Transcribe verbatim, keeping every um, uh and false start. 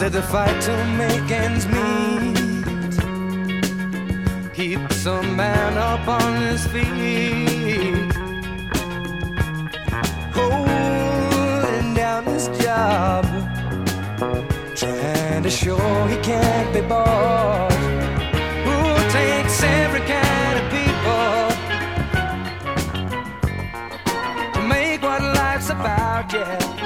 The fight to make ends meet keeps a man up on his feet, holding down his job, trying to show he can't be bought. Who takes every kind of people to make what life's about, yeah.